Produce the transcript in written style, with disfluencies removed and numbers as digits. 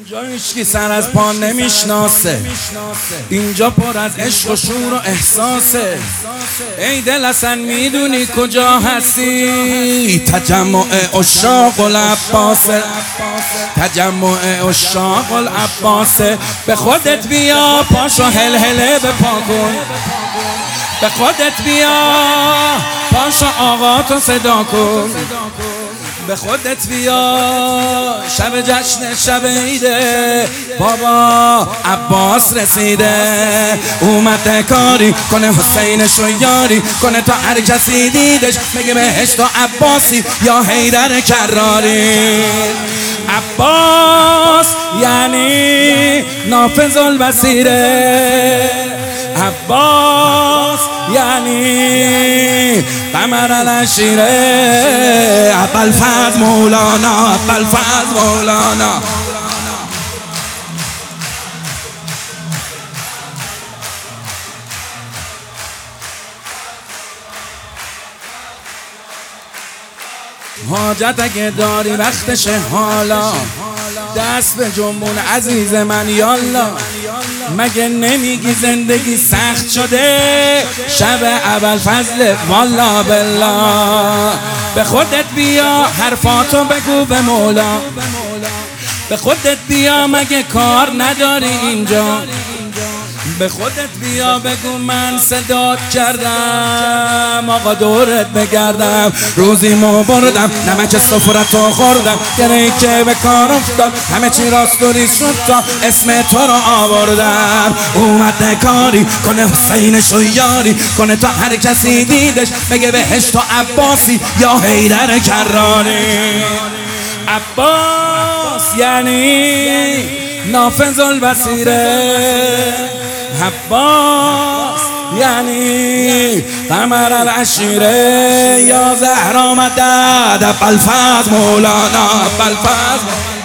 اینجا هیچکی سر از پا نمیشناسه، اینجا پر از عشق و شور و احساسه. ای دل اصلا میدونی کجا هستی؟ تجمع عشاق العباسه، تجمع عشاق العباسه. به خودت بیا، پاشو هلهله بپا کن. به خودت بیا، پاشو آقا تو صدا کن. به خودت بیا، شب جشن شب عیده، بابا عباس رسیده. اومده کاری کنه حسین شیاری، کنه تا هر کسی دیدش بگه بهشت و عباسی یا حیدر کراری. عباس یعنی نافذ البصیره، عباس یعنی قمر العشیره. ابوالفضل مولانا، ابوالفضل مولانا. حاجت اگه داری وقتشه حالا، دست به جنبون عزیز من یالا. مگه نمیگی زندگی سخت شده؟ شب ابوالفضل والا بالله. به خودت بیا، حرفاتو بگو به مولا. به خودت بیا، مگه کار نداری اینجا؟ به خودت بیا بگو من صدات کردم، آقا دورت بگردم. روزی مو بردم، نمک سفرتو خوردم، گرهی که به کار افتاد همه چی راست و ریز شد تا اسم تو رو آوردم. اومده کاری کنه حسین شیاری، کنه تا هر کسی دیدش بگه بهشت و عباسی یا حیدر کراری. عباس یعنی نافذ البصیره، عباس یعنی قمر العشیره. یا زهرا مدد ابوالفضل مولانا، ابوالفضل